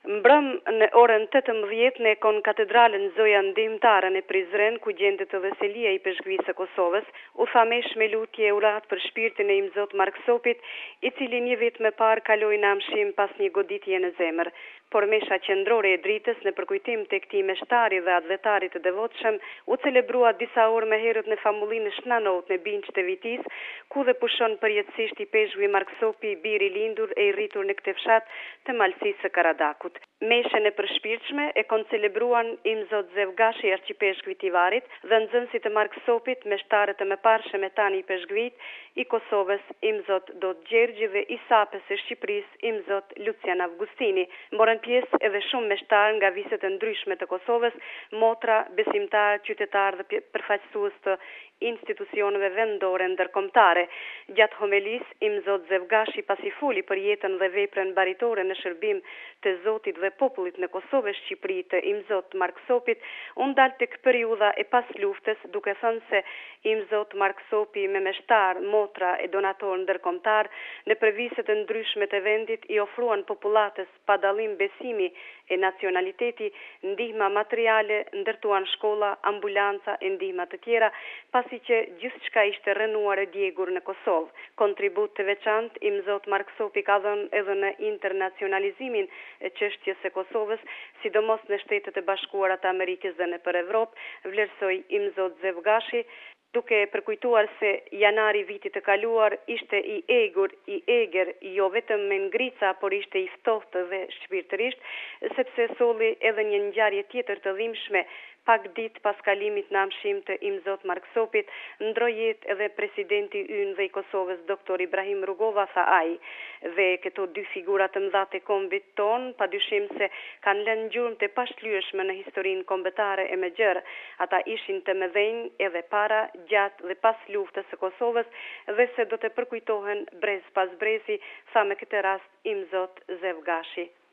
Mbrëm në orën 18 në kon katedralën Zoja Ndihmtare në Prizren, ku gjendet edhe selia i peshkvisë së Kosovës, u thamesh me lutje urat për shpirtin e imzot Mark Sopit, i cili një vit më parë kaloi në amshim pas një goditje në zemër. Por mesha qendrore e dritës në përkujtim të këtij meshtari dhe atletari të devotshëm u celebrua disa orë më herët në famullinë Shnanot në Binç të Vitis, ku dhe pushon përjetësisht i peshkvi Mark Sopi, biri i lindur e i rritur në këtë fshat të malësisë së Karadakut. Meshën e përshpirtshme e kon celebruan imzot Zevgashi, arqipeshkvi i Tivarit, dhe nxënësit e Mark Sopit, meshtarët e mëparshëm e tani i peshkvit i Kosovës, imzot Dot Gjergji dhe i sapës së Shqipërisë, imzot Lucian Avgustini. Morën pjesë edhe shumë meshtarë nga viset e ndryshme të Kosovës, motra, besimtarë, qytetarë dhe përfaqësues të institucioneve vendore ndërkombëtare. Gjatë homelisë, imzot Zevgashi pasi foli për jetën dhe veprën mbaritore në shërbim të Zotit dhe popullit në Kosovë, Shqipëri të imzot Mark Sopit, u ndal tek periudha e pas luftës, duke thënë se imzot Mark Sopi me meshtar, motra e donator ndërkombëtar në përviset e ndryshme të vendit i ofruan popullatës pa dallim besimi e nacionaliteti ndihma materiale, ndërtuan shkolla, ambulanca e ndihma të tjera, pasi që gjithçka ishte rënuar e djegur në Kosovë. Kontribut të veçantë imzot Mark Sopi ka dhënë edhe në internacionalizimin e çështjes së Kosovës, sidomos në Shtetet e Bashkuara të Amerikës dhe nëpër Evropë, vlerësoi imzot Zevgashi, duke përkujtuar se janari vitit të kaluar ishte i eger, jo vetëm me ngrica, por ishte i ftohtë dhe shpirtërisht, sepse solli edhe një ngjarje tjetër të dhimbshme. Pak ditë pas kalimit në amshim të imzot Mark Sopit, ndroi jetë edhe presidenti ynë dhe i Kosovës, doktor Ibrahim Rugova, tha ai. Dhe këto dy figura të mëdha të kombit ton, padyshim se kanë lënë gjurmë të pashlyeshme në historinë kombëtare e megjër. Ata ishin të mëdhenj edhe para, gjatë dhe pas luftës së Kosovës, dhe se do të përkujtohen brez pas brezi, tha me këtë rast imzot Zevgashi.